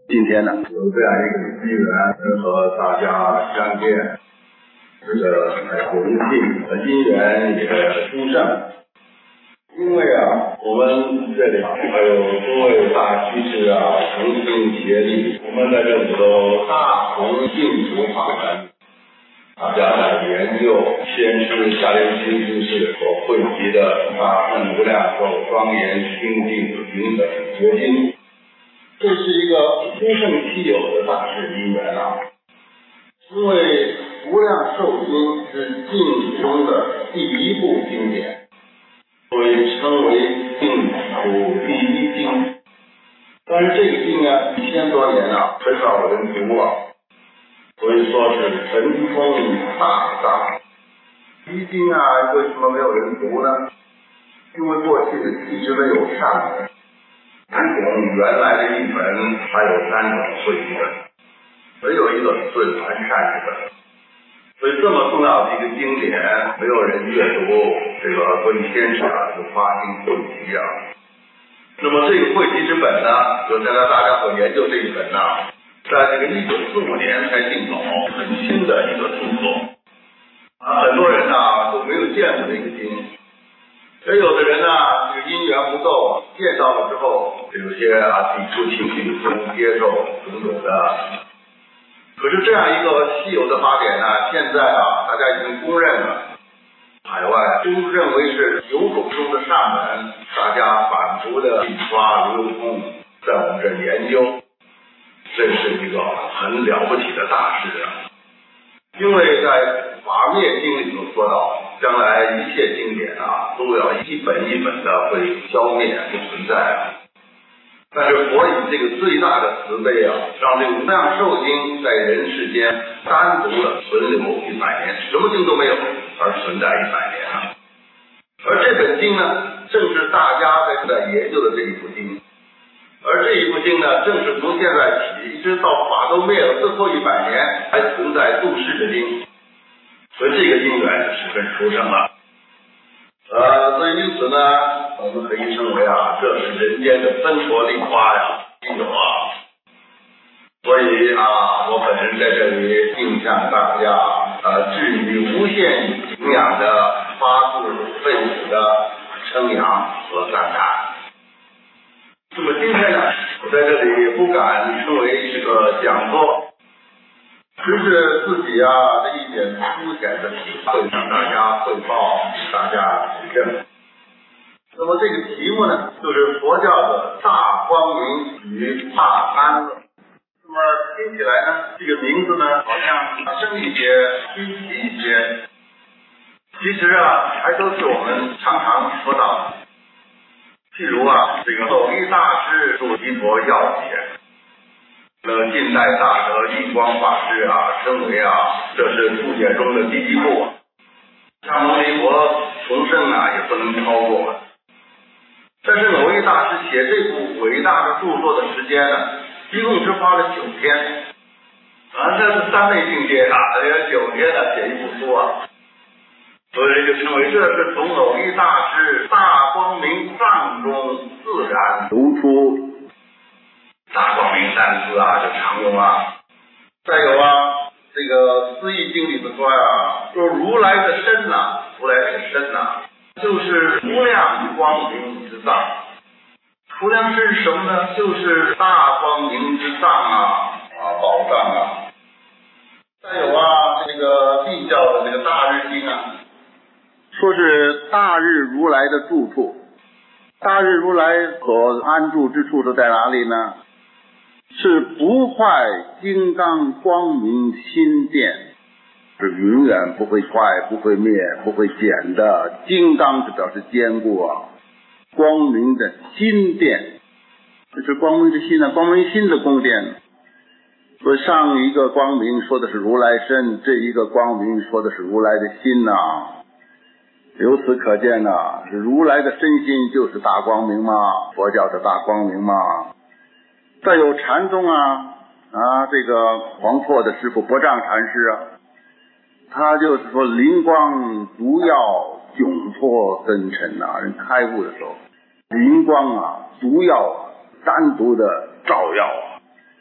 今天呢，有这样一个机缘和大家相见，这个荣幸和因缘也殊胜。因为我们这里还有诸位大居士同心协力，我们在这里都大同净土法门，大家在研究先师下联新居士所汇集的大乘无量寿庄严清净平等觉经，这是一个殊胜稀有的大事因缘因为无量寿经是净土中的第一部经典，所以称为净土第一经。但是这个经1000多年很少有人读所以说是神通大藏。第一经为什么没有人读呢？因为过去一直没有善本。3种原来的译本，还有3种汇集本，没有一个最完善的本。所以这么重要的一个经典，没有人阅读，这个所以先生就发心汇集那么这个汇集之本就现在大家所研究这一本在这个1945年才进口，很新的一个著作很多人都没有见过这个经。而有的人这个因缘不够，见到了之后，有些提出情绪不接受种种的。可是这样一个稀有的法典现在大家已经公认了，海外都认为是9种中的上门，大家反复的印刷流通，在我们这研究，这是一个很了不起的大事因为在法灭经里头说到，将来一切经典都要一本一本的会消灭不存在但是佛以这个最大的慈悲让这个无量寿经在人世间单独的存留100年，什么经都没有，而存在100年而这本经正是大家在研究的这一部经，而这一部经正是从现在起一直到法都灭了最后100年还存在度世的经，所以这个因缘是十分殊胜了。所以因此我们可以称为这是人间的芬陀丽花稀有所以我本人在这里敬向大家致以无限敬仰的发自肺腑的称扬和赞叹。那么今天我在这里不敢称为是个讲座，只是自己的一点粗浅的体会向大家汇报，大家指正。那么这个题目就是佛教的大光明与大安乐。那么听起来这个名字好像深一些，稀奇一些。其实还都是我们常常说到的。譬如这个斗一大师著《弥陀要解》，近代大德印光法师称为这是注解中的第一部像牟尼佛重生也不能超过。但是某位大师写这部伟大的著作的时间一共只花了9天这是3类境界9天写一部书所以就称为这是从某位大师大光明藏中自然流出。大光明3字就常用再有这个思义经里头说如来的身如来这个身就是无量光明之藏。无量是什么呢？就是大光明之藏宝藏再有这个密教的这个大日经说是大日如来的住处。大日如来所安住之处是在哪里呢？是不坏金刚光明心殿，是永远不会坏不会灭不会减的。金刚是表示坚固光明的心殿，这是光明的心光明心的宫殿。所以上一个光明说的是如来身，这一个光明说的是如来的心由此可见是如来的身心就是大光明佛教的大光明再有禅宗这个黄拓的师傅不障禅师他就是说灵光毒药窘迫深沉人开悟的时候灵光毒药单独的照耀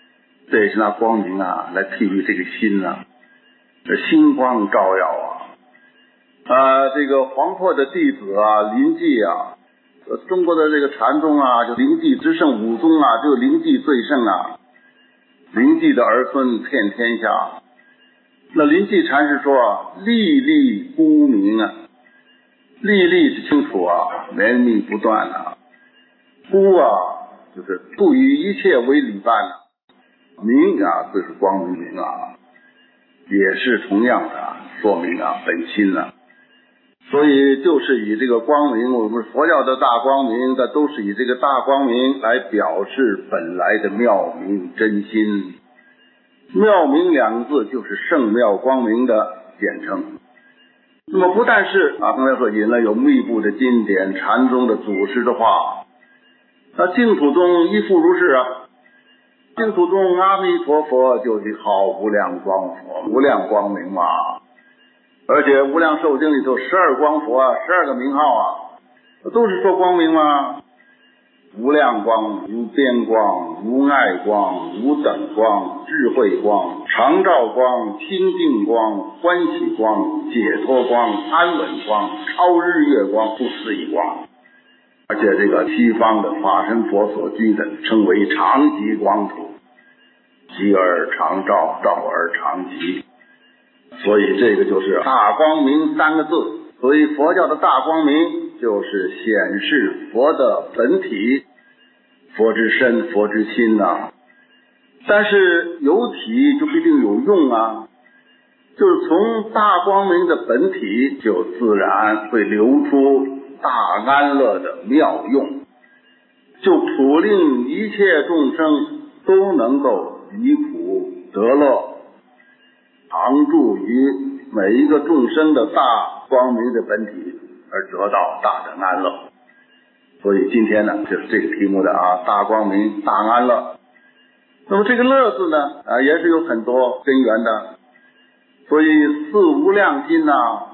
这也是拿光明啊来譬喻这个心啊，这星光照耀这个黄破的弟子啊，临济啊，中国的这个禅宗啊，就临济之圣五宗啊，只有临济最圣啊，临济的儿孙遍天下。那临济禅师说啊，历历孤明啊，历历是清楚啊，绵密不断啊，孤啊就是不与一切为礼伴啊，明啊就是光明啊，也是同样的说明啊本心啊。所以就是以这个光明，我们佛教的大光明，它都是以这个大光明来表示本来的妙明真心。妙明两个字就是圣妙光明的简称。那么不但是刚才说引了有密布的经典，禅宗的祖师的话，那净土宗亦复如是啊。净土宗阿弥陀佛就是好无量光佛，无量光明嘛。而且无量寿经里头12光佛啊，12个名号啊，都是说光明嘛。无量光、无边光、无碍光、无等光、智慧光、常照光、清净光、欢喜光、解脱光、安稳光、超日月光、不思议光。而且这个西方的法身佛所居的称为常寂光土，寂而常照，照而常寂。所以这个就是大光明3个字。所以佛教的大光明就是显示佛的本体，佛之身，佛之心啊。但是有体就不一定有用啊，就是从大光明的本体就自然会流出大安乐的妙用，就普令一切众生都能够离苦得乐，常住于每一个众生的大光明的本体，而得到大的安乐。所以今天呢，就是这个题目的大光明大安乐。那么这个乐字呢也是有很多根源的。所以四无量心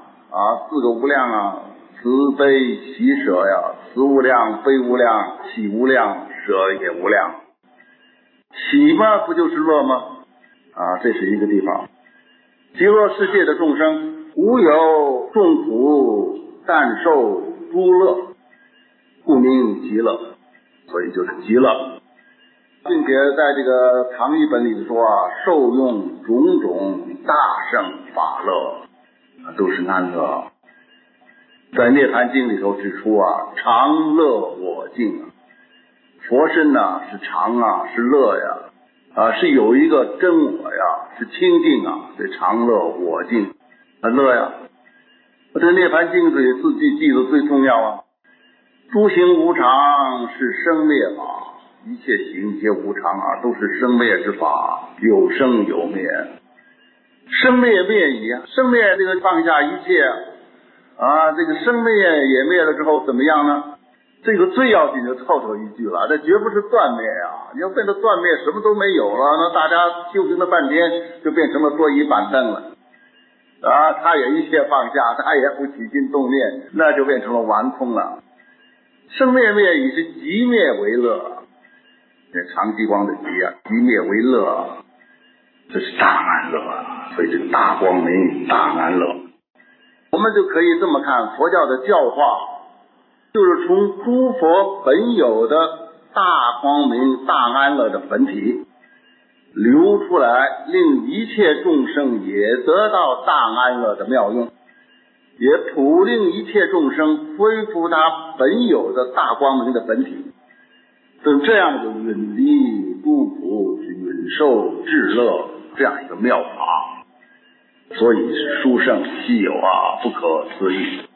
4个无量啊，慈悲喜舍呀，慈无量，悲无量，喜无量，舍也无量。喜嘛不就是乐吗？这是一个地方。极乐世界的众生无有众苦，但受诸乐，故名极乐，所以就是极乐。并且在这个唐译本里说受用种种大圣法乐，都是安乐。在涅盘经里头指出常乐我净佛身是常是乐呀，是有一个真我呀，是清净这常乐我净很乐呀。这涅盘经里4句记得最重要诸行无常是生灭法，一切行皆无常都是生灭之法，有生有灭，生灭灭矣生灭这个放下一切这个生灭也灭了之后怎么样呢？这个最要紧就凑头一句了，这绝不是断灭你要变得断灭什么都没有了，那大家修行了半天就变成了桌椅板凳了他也一切放下，他也不起心动念，那就变成了顽空了。生灭灭以是极灭为乐，这常寂光的极灭为乐，这是大安乐所以这个大光明大安乐。我们就可以这么看佛教的教化，就是从诸佛本有的大光明大安乐的本体流出来，令一切众生也得到大安乐的妙用，也普令一切众生恢复他本有的大光明的本体，这样就远离诸苦，允受至乐这样一个妙法。所以是殊胜稀有不可思议。